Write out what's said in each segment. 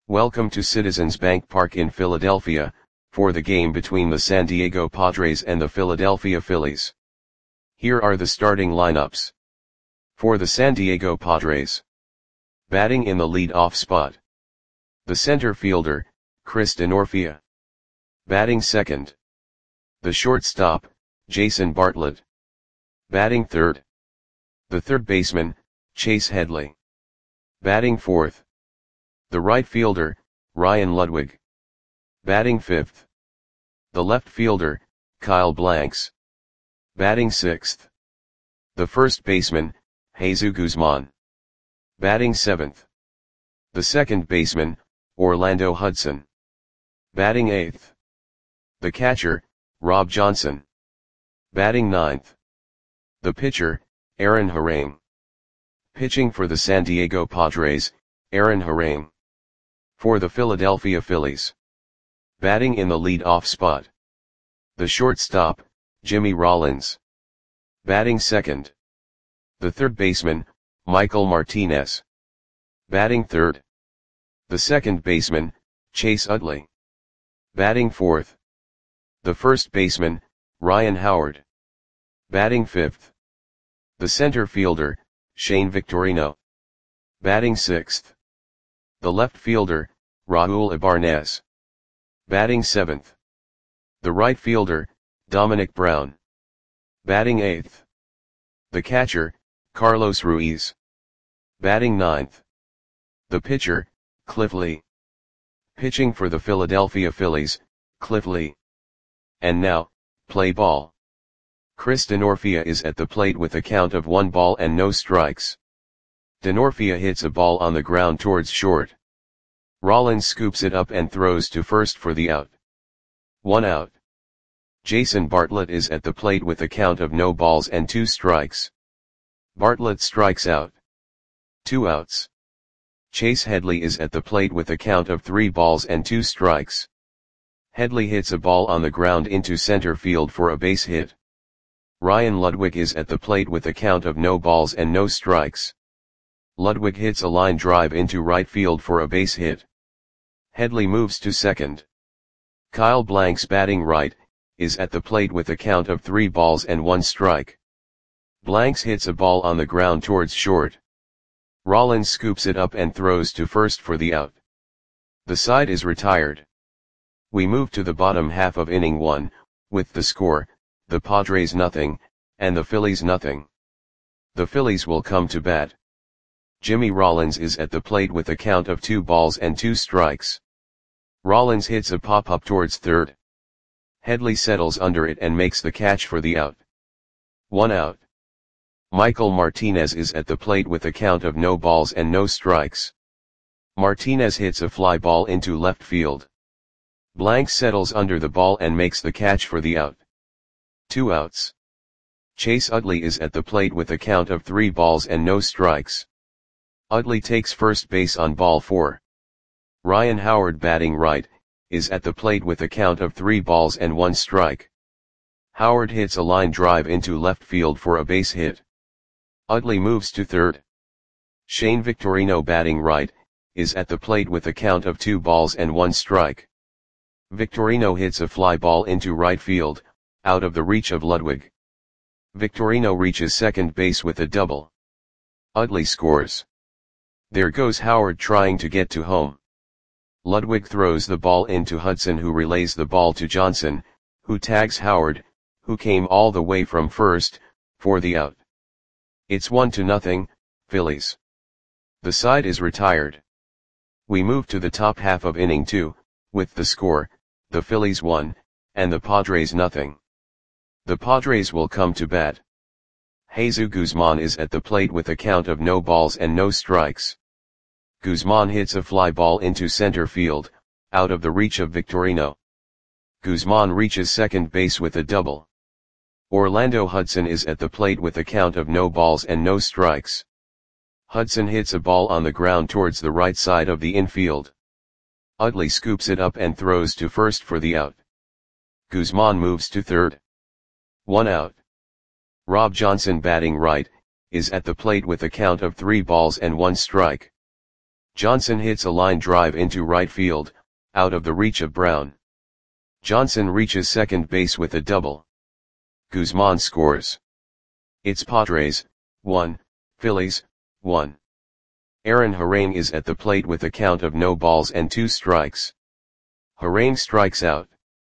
Welcome to Citizens Bank Park in Philadelphia, for the game between the San Diego Padres and the Philadelphia Phillies. Here are the starting lineups. For the San Diego Padres. Batting in the lead-off spot. The center fielder, Chris Denorfia. Batting second. The shortstop, Jason Bartlett. Batting third. The third baseman, Chase Headley. Batting fourth. The right fielder, Ryan Ludwig. Batting fifth. The left fielder, Kyle Blanks. Batting sixth. The first baseman, Jesus Guzman. Batting seventh. The second baseman, Orlando Hudson. Batting eighth. The catcher, Rob Johnson. Batting ninth. The pitcher, Aaron Harang. Pitching for the San Diego Padres, Aaron Harang. For the Philadelphia Phillies. Batting in the lead-off spot. The shortstop, Jimmy Rollins. Batting second. The third baseman, Michael Martinez. Batting third. The second baseman, Chase Utley. Batting fourth. The first baseman, Ryan Howard. Batting fifth. The center fielder, Shane Victorino. Batting sixth. The left fielder, Raul Ibanez. Batting seventh. The right fielder, Dominic Brown. Batting eighth. The catcher, Carlos Ruiz. Batting ninth. The pitcher, Cliff Lee. Pitching for the Philadelphia Phillies, Cliff Lee. And now, play ball. Chris Denorfia is at the plate with a count of 1 ball and no strikes. Denorfia hits a ball on the ground towards short. Rollins scoops it up and throws to first for the out. 1 out. Jason Bartlett is at the plate with a count of no balls and 2 strikes. Bartlett strikes out. 2 outs. Chase Headley is at the plate with a count of 3 balls and 2 strikes. Headley hits a ball on the ground into center field for a base hit. Ryan Ludwig is at the plate with a count of no balls and no strikes. Ludwig hits a line drive into right field for a base hit. Headley moves to second. Kyle Blanks, batting right, is at the plate with a count of 3 balls and 1 strike. Blanks hits a ball on the ground towards short. Rollins scoops it up and throws to first for the out. The side is retired. We move to the bottom half of inning 1, with the score, the Padres nothing, and the Phillies nothing. The Phillies will come to bat. Jimmy Rollins is at the plate with a count of 2 balls and 2 strikes. Rollins hits a pop-up towards third. Headley settles under it and makes the catch for the out. 1 out. Michael Martinez is at the plate with a count of no balls and no strikes. Martinez hits a fly ball into left field. Blanks settles under the ball and makes the catch for the out. 2 outs. Chase Utley is at the plate with a count of 3 balls and no strikes. Utley takes first base on ball 4. Ryan Howard, batting right, is at the plate with a count of 3 balls and 1 strike. Howard hits a line drive into left field for a base hit. Utley moves to third. Shane Victorino, batting right, is at the plate with a count of 2 balls and 1 strike. Victorino hits a fly ball into right field, out of the reach of Ludwig. Victorino reaches second base with a double. Utley scores. There goes Howard trying to get to home. Ludwig throws the ball into Hudson, who relays the ball to Johnson, who tags Howard, who came all the way from first, for the out. It's 1-0, Phillies. The side is retired. We move to the top half of inning 2, with the score, the Phillies 1, and the Padres nothing. The Padres will come to bat. Jesus Guzman is at the plate with a count of no balls and no strikes. Guzman hits a fly ball into center field, out of the reach of Victorino. Guzman reaches second base with a double. Orlando Hudson is at the plate with a count of no balls and no strikes. Hudson hits a ball on the ground towards the right side of the infield. Utley scoops it up and throws to first for the out. Guzman moves to third. 1 out. Rob Johnson, batting right, is at the plate with a count of 3 balls and 1 strike. Johnson hits a line drive into right field, out of the reach of Brown. Johnson reaches second base with a double. Guzman scores. It's Padres, 1, Phillies, 1. Aaron Harang is at the plate with a count of no balls and 2 strikes. Harang strikes out.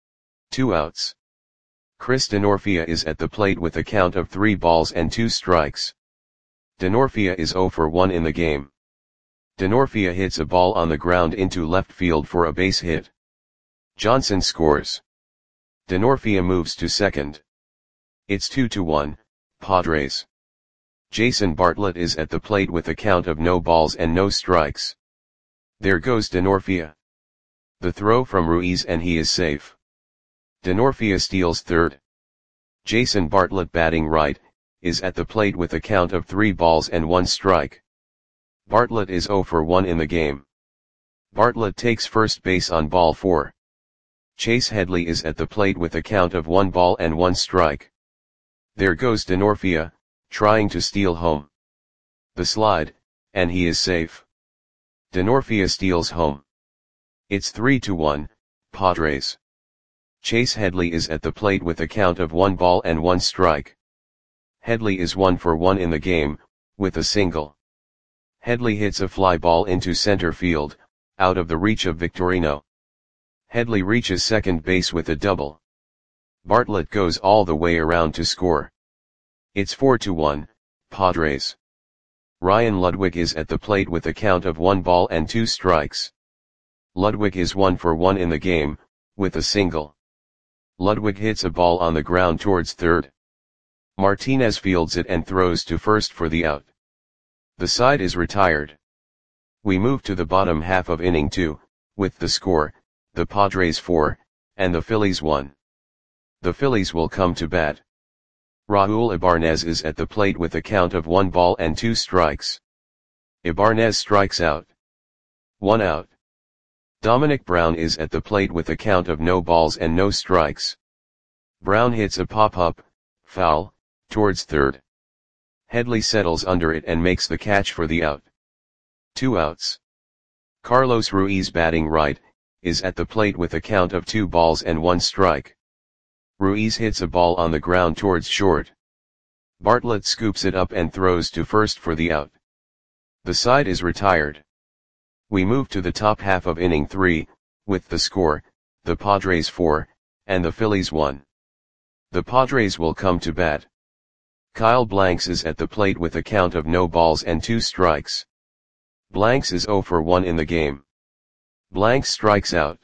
2 outs. Chris Denorfia is at the plate with a count of 3 balls and 2 strikes. Denorfia is 0 for 1 in the game. Denorfia hits a ball on the ground into left field for a base hit. Johnson scores. Denorfia moves to second. It's 2-1, Padres. Jason Bartlett is at the plate with a count of no balls and no strikes. There goes Denorfia. The throw from Ruiz and he is safe. Denorfia steals third. Jason Bartlett, batting right, is at the plate with a count of 3 balls and 1 strike. Bartlett is 0 for 1 in the game. Bartlett takes first base on ball 4. Chase Headley is at the plate with a count of 1 ball and 1 strike. There goes Denorfia, trying to steal home. The slide, and he is safe. Denorfia steals home. It's 3-1, Padres. Chase Headley is at the plate with a count of 1 ball and 1 strike. Headley is 1 for 1 in the game, with a single. Headley hits a fly ball into center field, out of the reach of Victorino. Headley reaches second base with a double. Bartlett goes all the way around to score. It's 4-1, Padres. Ryan Ludwig is at the plate with a count of 1 ball and 2 strikes. Ludwig is 1 for 1 in the game, with a single. Ludwig hits a ball on the ground towards third. Martinez fields it and throws to first for the out. The side is retired. We move to the bottom half of inning 2, with the score, the Padres 4, and the Phillies 1. The Phillies will come to bat. Raul Ibanez is at the plate with a count of 1 ball and 2 strikes. Ibanez strikes out. 1 out. Dominic Brown is at the plate with a count of no balls and no strikes. Brown hits a pop-up, foul, towards third. Headley settles under it and makes the catch for the out. 2 outs. Carlos Ruiz, batting right, is at the plate with a count of 2 balls and 1 strike. Ruiz hits a ball on the ground towards short. Bartlett scoops it up and throws to first for the out. The side is retired. We move to the top half of inning 3, with the score, the Padres 4, and the Phillies 1. The Padres will come to bat. Kyle Blanks is at the plate with a count of no balls and 2 strikes. Blanks is 0 for 1 in the game. Blanks strikes out.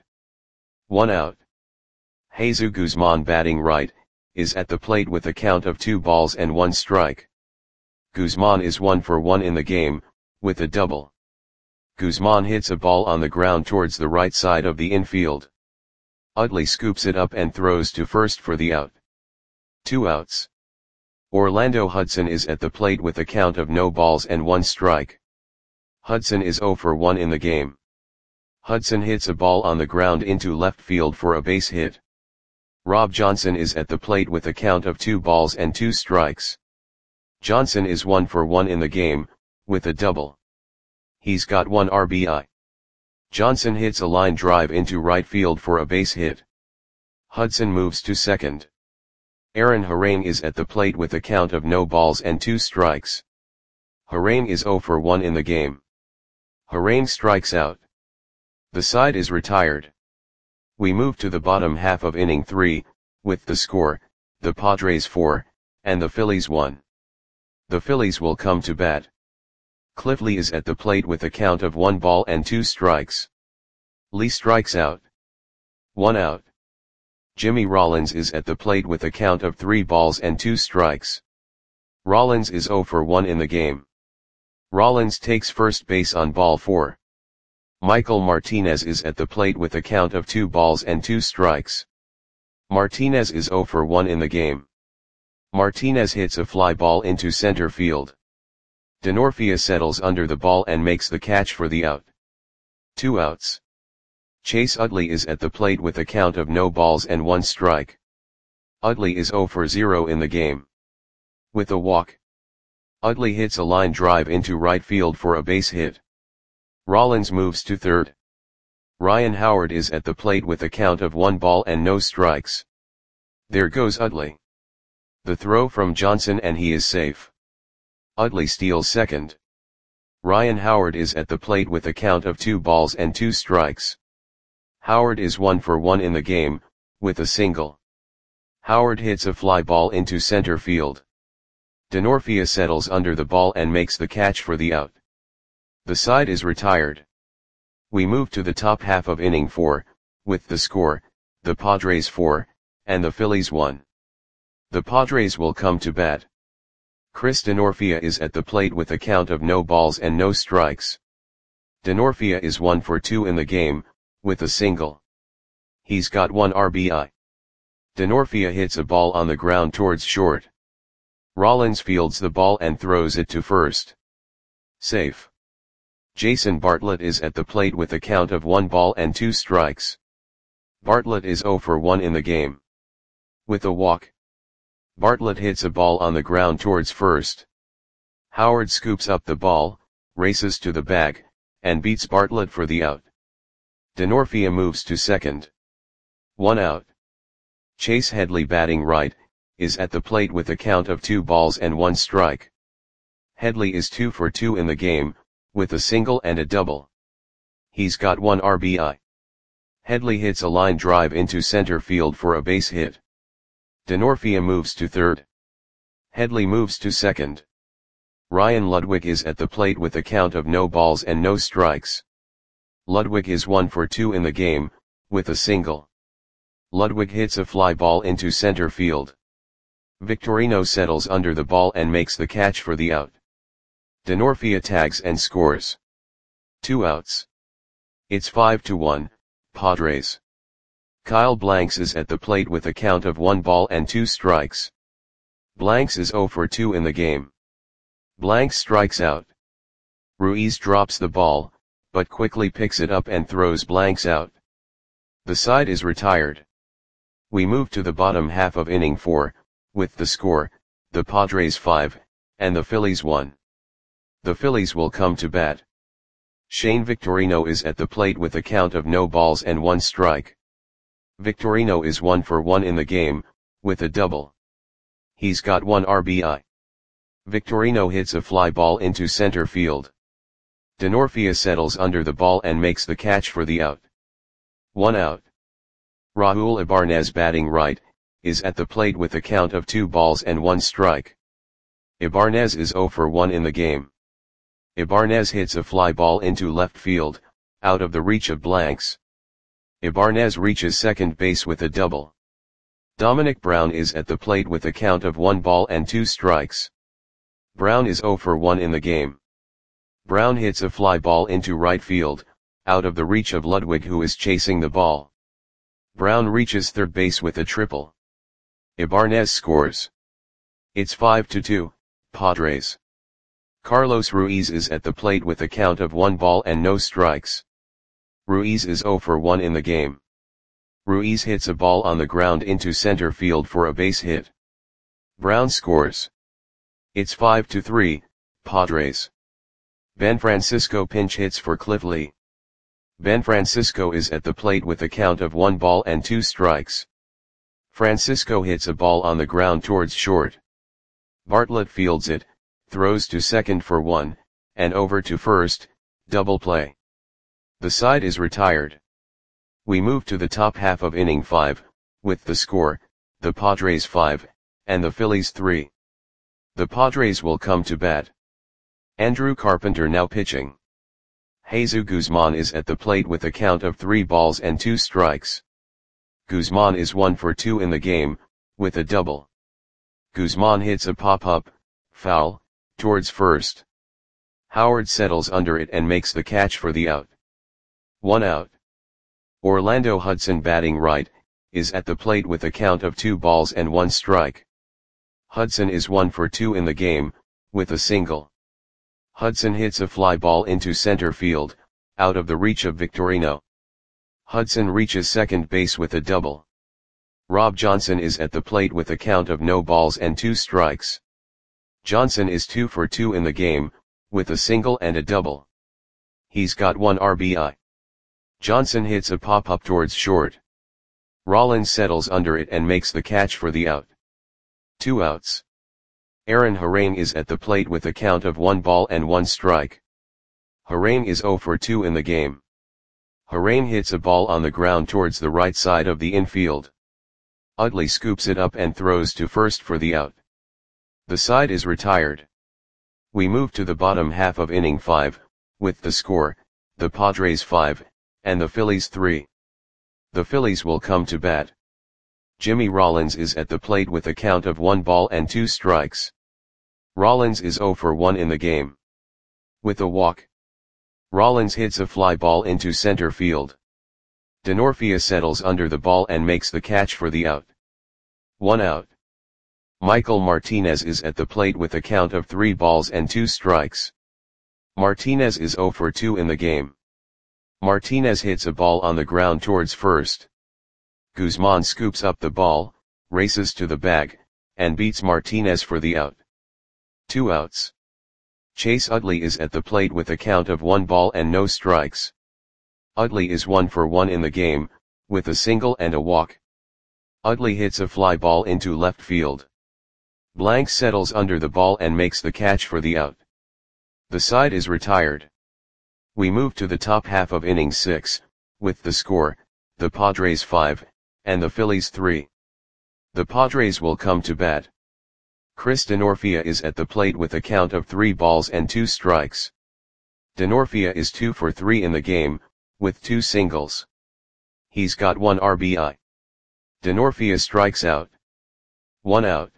1 out. Jesus Guzman, batting right, is at the plate with a count of 2 balls and 1 strike. Guzman is 1 for 1 in the game, with a double. Guzman hits a ball on the ground towards the right side of the infield. Utley scoops it up and throws to first for the out. 2 outs. Orlando Hudson is at the plate with a count of no balls and 1 strike. Hudson is 0 for 1 in the game. Hudson hits a ball on the ground into left field for a base hit. Rob Johnson is at the plate with a count of 2 balls and 2 strikes. Johnson is 1 for 1 in the game, with a double. He's got 1 RBI. Johnson hits a line drive into right field for a base hit. Hudson moves to second. Aaron Harang is at the plate with a count of no balls and 2 strikes. Harang is 0 for 1 in the game. Harang strikes out. The side is retired. We move to the bottom half of inning 3, with the score, the Padres 4, and the Phillies 1. The Phillies will come to bat. Cliff Lee is at the plate with a count of 1 ball and 2 strikes. Lee strikes out. 1 out. Jimmy Rollins is at the plate with a count of 3 balls and 2 strikes. Rollins is 0 for 1 in the game. Rollins takes first base on ball 4. Michael Martinez is at the plate with a count of 2 balls and 2 strikes. Martinez is 0 for 1 in the game. Martinez hits a fly ball into center field. Denorfia settles under the ball and makes the catch for the out. 2 outs. Chase Utley is at the plate with a count of no balls and 1 strike. Utley is 0 for 0 in the game. With a walk. Utley hits a line drive into right field for a base hit. Rollins moves to third. Ryan Howard is at the plate with a count of 1 ball and no strikes. There goes Utley. The throw from Johnson and he is safe. Utley steals second. Ryan Howard is at the plate with a count of 2 balls and 2 strikes. Howard is 1 for 1 in the game, with a single. Howard hits a fly ball into center field. Denorfia settles under the ball and makes the catch for the out. The side is retired. We move to the top half of inning 4, with the score, the Padres 4, and the Phillies 1. The Padres will come to bat. Chris Denorfia is at the plate with a count of no balls and no strikes. Denorfia is 1 for 2 in the game, with a single. He's got 1 RBI. Denorfia hits a ball on the ground towards short. Rollins fields the ball and throws it to first. Safe. Jason Bartlett is at the plate with a count of 1 ball and 2 strikes. Bartlett is 0 for 1 in the game. With a walk. Bartlett hits a ball on the ground towards first. Howard scoops up the ball, races to the bag, and beats Bartlett for the out. Denorfia moves to second. 1 out. Chase Headley, batting right, is at the plate with a count of 2 balls and 1 strike. Headley is 2 for 2 in the game, with a single and a double. He's got 1 RBI. Headley hits a line drive into center field for a base hit. Denorfia moves to third. Headley moves to second. Ryan Ludwig is at the plate with a count of no balls and no strikes. Ludwig is 1 for 2 in the game, with a single. Ludwig hits a fly ball into center field. Victorino settles under the ball and makes the catch for the out. Denorfia tags and scores. 2 outs. It's 5-1, Padres. Kyle Blanks is at the plate with a count of 1 ball and 2 strikes. Blanks is 0 for 2 in the game. Blanks strikes out. Ruiz drops the ball, but quickly picks it up and throws Blanks out. The side is retired. We move to the bottom half of inning 4, with the score, the Padres 5, and the Phillies 1. The Phillies will come to bat. Shane Victorino is at the plate with a count of no balls and 1 strike. Victorino is 1 for 1 in the game, with a double. He's got 1 RBI. Victorino hits a fly ball into center field. Denorfia settles under the ball and makes the catch for the out. 1 out. Raul Ibanez, batting right, is at the plate with a count of 2 balls and 1 strike. Ibanez is 0 for 1 in the game. Ibanez hits a fly ball into left field, out of the reach of Blanks. Ibanez reaches second base with a double. Dominic Brown is at the plate with a count of 1 ball and 2 strikes. Brown is 0 for 1 in the game. Brown hits a fly ball into right field, out of the reach of Ludwig, who is chasing the ball. Brown reaches third base with a triple. Ibanez scores. It's 5-2, Padres. Carlos Ruiz is at the plate with a count of 1 ball and no strikes. Ruiz is 0 for 1 in the game. Ruiz hits a ball on the ground into center field for a base hit. Brown scores. It's 5-3, Padres. Ben Francisco pinch hits for Cliff Lee. Ben Francisco is at the plate with a count of 1 ball and 2 strikes. Francisco hits a ball on the ground towards short. Bartlett fields it, throws to second for 1, and over to first, double play. The side is retired. We move to the top half of inning 5, with the score, the Padres 5, and the Phillies 3. The Padres will come to bat. Andrew Carpenter now pitching. Jesus Guzman is at the plate with a count of 3 balls and 2 strikes. Guzman is 1 for 2 in the game, with a double. Guzman hits a pop-up, foul, towards first. Howard settles under it and makes the catch for the out. 1 out. Orlando Hudson, batting right, is at the plate with a count of 2 balls and 1 strike. Hudson is 1 for 2 in the game, with a single. Hudson hits a fly ball into center field, out of the reach of Victorino. Hudson reaches second base with a double. Rob Johnson is at the plate with a count of no balls and 2 strikes. Johnson is 2 for 2 in the game, with a single and a double. He's got 1 RBI. Johnson hits a pop-up towards short. Rollins settles under it and makes the catch for the out. 2 outs. Aaron Harang is at the plate with a count of 1 ball and 1 strike. Harang is 0 for 2 in the game. Harang hits a ball on the ground towards the right side of the infield. Utley scoops it up and throws to first for the out. The side is retired. We move to the bottom half of inning 5, with the score, the Padres 5, and the Phillies 3. The Phillies will come to bat. Jimmy Rollins is at the plate with a count of 1 ball and 2 strikes. Rollins is 0 for 1 in the game. With a walk, Rollins hits a fly ball into center field. Denorfia settles under the ball and makes the catch for the out. 1 out. Michael Martinez is at the plate with a count of 3 balls and 2 strikes. Martinez is 0 for 2 in the game. Martinez hits a ball on the ground towards first. Guzman scoops up the ball, races to the bag, and beats Martinez for the out. 2 outs. Chase Utley is at the plate with a count of 1 ball and no strikes. Utley is 1 for 1 in the game, with a single and a walk. Utley hits a fly ball into left field. Blanks settles under the ball and makes the catch for the out. The side is retired. We move to the top half of inning 6, with the score, the Padres 5, and the Phillies 3. The Padres will come to bat. Chris Denorfia is at the plate with a count of 3 balls and 2 strikes. Denorfia is 2 for 3 in the game, with 2 singles. He's got 1 RBI. Denorfia strikes out. 1 out.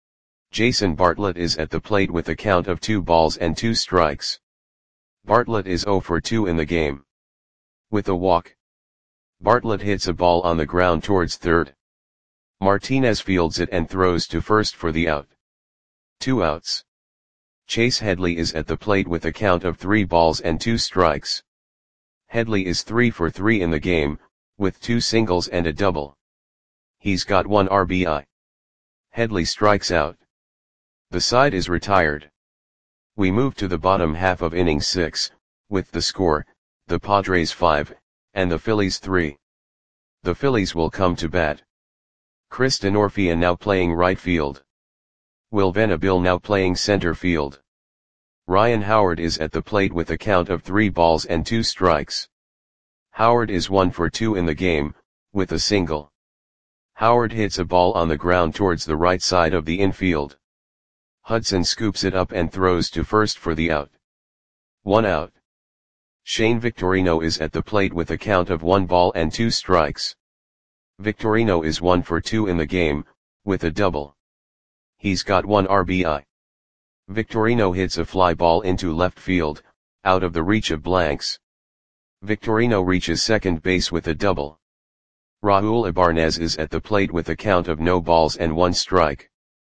Jason Bartlett is at the plate with a count of 2 balls and 2 strikes. Bartlett is 0 for 2 in the game. With a walk, Bartlett hits a ball on the ground towards third. Martinez fields it and throws to first for the out. 2 outs. Chase Headley is at the plate with a count of 3 balls and 2 strikes. Headley is 3 for 3 in the game, with 2 singles and a double. He's got 1 RBI. Headley strikes out. The side is retired. We move to the bottom half of inning 6, with the score, the Padres 5, and the Phillies 3. The Phillies will come to bat. Chris Denorfia now playing right field. Will Venable now playing center field. Ryan Howard is at the plate with a count of 3 balls and 2 strikes. Howard is 1 for 2 in the game, with a single. Howard hits a ball on the ground towards the right side of the infield. Hudson scoops it up and throws to first for the out. 1 out. Shane Victorino is at the plate with a count of 1 ball and 2 strikes. Victorino is 1 for 2 in the game, with a double. He's got 1 RBI. Victorino hits a fly ball into left field, out of the reach of Blanks. Victorino reaches second base with a double. Raul Ibanez is at the plate with a count of no balls and 1 strike.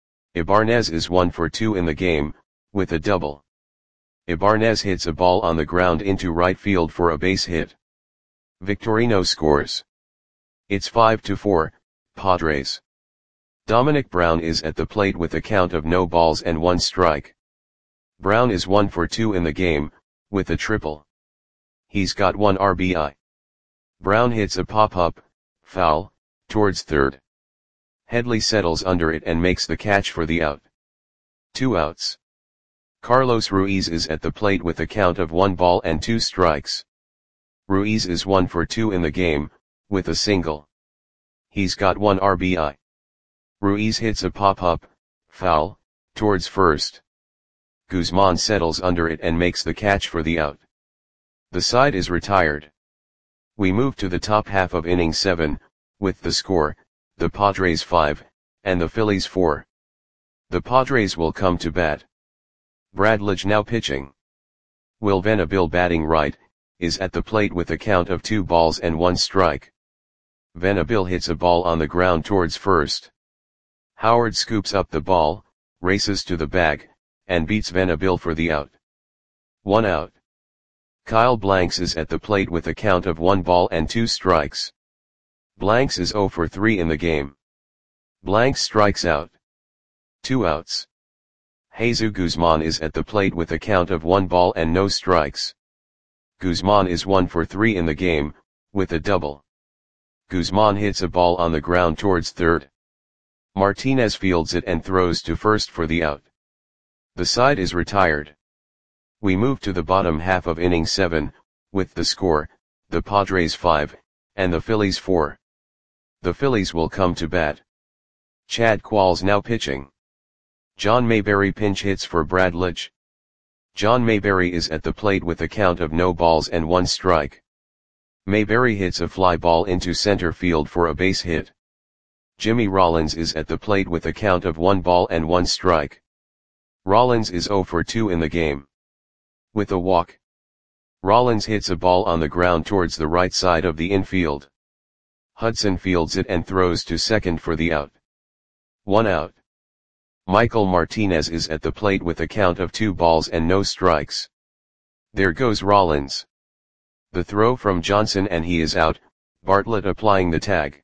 Ibanez is 1 for 2 in the game, with a double. Ibanez hits a ball on the ground into right field for a base hit. Victorino scores. It's 5-4, Padres. Dominic Brown is at the plate with a count of no balls and 1 strike. Brown is 1 for 2 in the game, with a triple. He's got 1 RBI. Brown hits a pop-up, foul, towards third. Headley settles under it and makes the catch for the out. 2 outs. Carlos Ruiz is at the plate with a count of 1 ball and 2 strikes. Ruiz is 1 for 2 in the game, with a single. He's got 1 RBI. Ruiz hits a pop-up, foul, towards first. Guzman settles under it and makes the catch for the out. The side is retired. We move to the top half of inning 7, with the score, the Padres 5, and the Phillies 4. The Padres will come to bat. Brad Lidge now pitching. Will Venable batting right, is at the plate with a count of 2 balls and 1 strike. Venable hits a ball on the ground towards first. Howard scoops up the ball, races to the bag, and beats Venable for the out. 1 out. Kyle Blanks is at the plate with a count of 1 ball and 2 strikes. Blanks is 0 for 3 in the game. Blanks strikes out. 2 outs. Jesus Guzman is at the plate with a count of 1 ball and no strikes. Guzman is 1 for 3 in the game, with a double. Guzman hits a ball on the ground towards third. Martinez fields it and throws to first for the out. The side is retired. We move to the bottom half of inning 7, with the score, the Padres 5, and the Phillies 4. The Phillies will come to bat. Chad Qualls now pitching. John Mayberry pinch hits for Brad Lidge. John Mayberry is at the plate with a count of no balls and 1 strike. Mayberry hits a fly ball into center field for a base hit. Jimmy Rollins is at the plate with a count of 1 ball and 1 strike. Rollins is 0 for 2 in the game. With a walk. Rollins hits a ball on the ground towards the right side of the infield. Hudson fields it and throws to second for the out. 1 out. Michael Martinez is at the plate with a count of 2 balls and no strikes. There goes Rollins. The throw from Johnson and he is out, Bartlett applying the tag.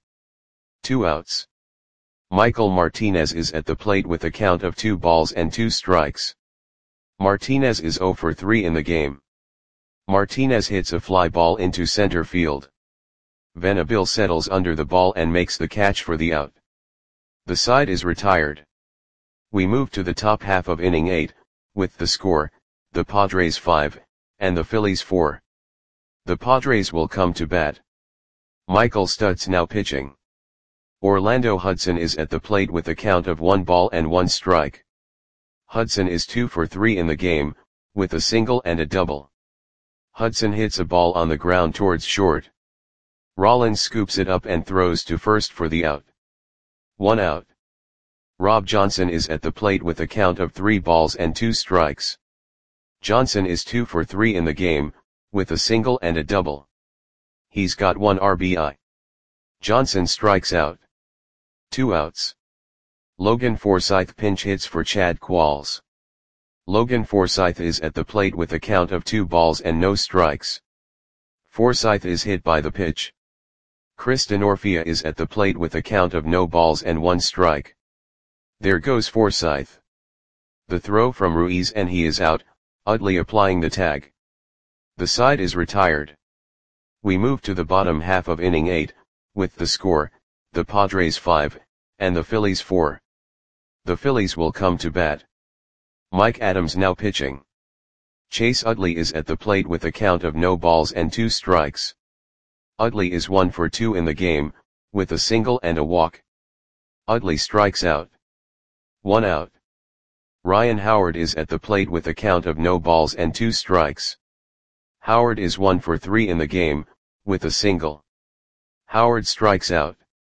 2 outs. Michael Martinez is at the plate with a count of 2 balls and 2 strikes. Martinez is 0 for 3 in the game. Martinez hits a fly ball into center field. Venable settles under the ball and makes the catch for the out. The side is retired. We move to the top half of inning 8, with the score, the Padres 5, and the Phillies 4. The Padres will come to bat. Michael Stutz now pitching. Orlando Hudson is at the plate with a count of 1 ball and 1 strike. Hudson is 2 for 3 in the game, with a single and a double. Hudson hits a ball on the ground towards short. Rollins scoops it up and throws to first for the out. 1 out. Rob Johnson is at the plate with a count of 3 balls and 2 strikes. Johnson is 2 for 3 in the game, with a single and a double. He's got 1 RBI. Johnson strikes out. 2 outs. Logan Forsythe pinch hits for Chad Qualls. Logan Forsythe is at the plate with a count of 2 balls and no strikes. Forsythe is hit by the pitch. Chris Denorfia is at the plate with a count of no balls and 1 strike. There goes Forsythe. The throw from Ruiz and he is out, Utley applying the tag. The side is retired. We move to the bottom half of inning 8, with the score, the Padres 5, and the Phillies 4. The Phillies will come to bat. Mike Adams now pitching. Chase Utley is at the plate with a count of no balls and 2 strikes. Utley is 1 for 2 in the game, with a single and a walk. Utley strikes out. 1 out. Ryan Howard is at the plate with a count of no balls and 2 strikes. Howard is 1 for 3 in the game, with a single. Howard strikes out.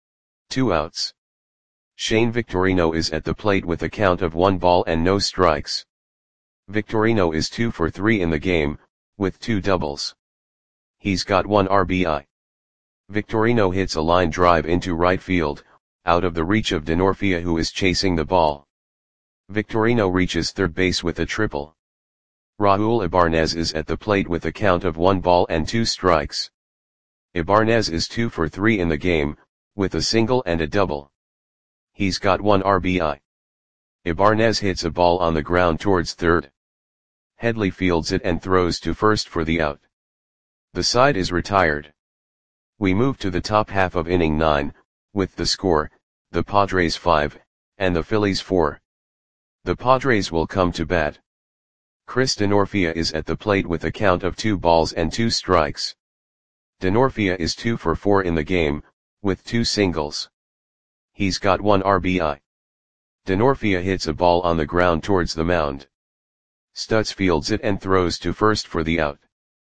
2 outs. Shane Victorino is at the plate with a count of 1 ball and no strikes. Victorino is 2 for 3 in the game, with 2 doubles. He's got 1 RBI. Victorino hits a line drive into right field, out of the reach of Denorfia who is chasing the ball. Victorino reaches third base with a triple. Raul Ibanez is at the plate with a count of 1 ball and 2 strikes. Ibanez is 2 for 3 in the game, with a single and a double. He's got 1 RBI. Ibanez hits a ball on the ground towards third. Headley fields it and throws to first for the out. The side is retired. We move to the top half of inning 9, with the score, the Padres 5, and the Phillies 4. The Padres will come to bat. Chris Denorfia is at the plate with a count of 2 balls and 2 strikes. Denorfia is 2 for 4 in the game, with 2 singles. He's got 1 RBI. Denorfia hits a ball on the ground towards the mound. Stutz fields it and throws to first for the out.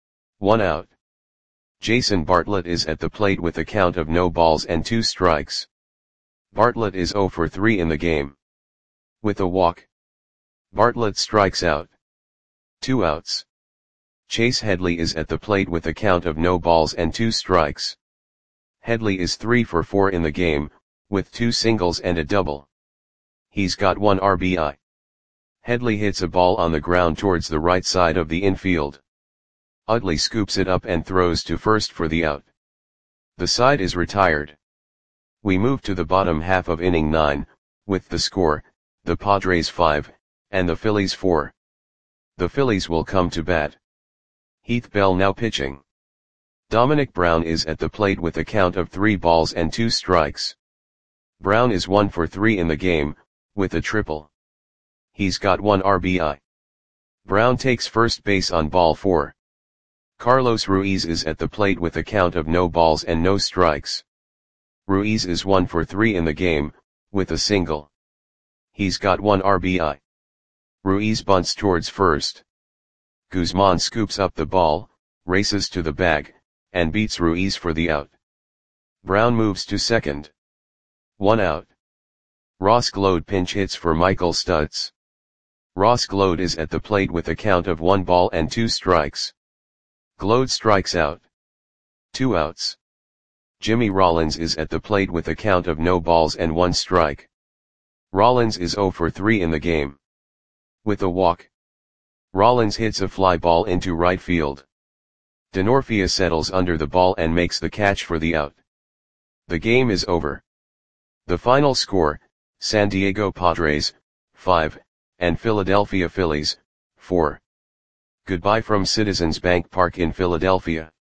1 out. Jason Bartlett is at the plate with a count of no balls and 2 strikes. Bartlett is 0 for 3 in the game. With a walk. Bartlett strikes out. 2 outs. Chase Headley is at the plate with a count of no balls and 2 strikes. Headley is 3 for 4 in the game, with 2 singles and a double. He's got 1 RBI. Headley hits a ball on the ground towards the right side of the infield. Utley scoops it up and throws to first for the out. The side is retired. We move to the bottom half of inning 9, with the score, the Padres 5, and the Phillies 4. The Phillies will come to bat. Heath Bell now pitching. Dominic Brown is at the plate with a count of 3 balls and 2 strikes. Brown is 1 for 3 in the game, with a triple. He's got 1 RBI. Brown takes first base on ball 4. Carlos Ruiz is at the plate with a count of no balls and no strikes. Ruiz is 1 for 3 in the game, with a single. He's got 1 RBI. Ruiz bunts towards first. Guzman scoops up the ball, races to the bag, and beats Ruiz for the out. Brown moves to second. 1 out. Ross Gload pinch hits for Michael Stutz. Ross Gload is at the plate with a count of 1 ball and 2 strikes. Gload strikes out. 2 outs. Jimmy Rollins is at the plate with a count of no balls and 1 strike. Rollins is 0 for 3 in the game. With a walk. Rollins hits a fly ball into right field. Denorfia settles under the ball and makes the catch for the out. The game is over. The final score, San Diego Padres, 5, and Philadelphia Phillies, 4. Goodbye from Citizens Bank Park in Philadelphia.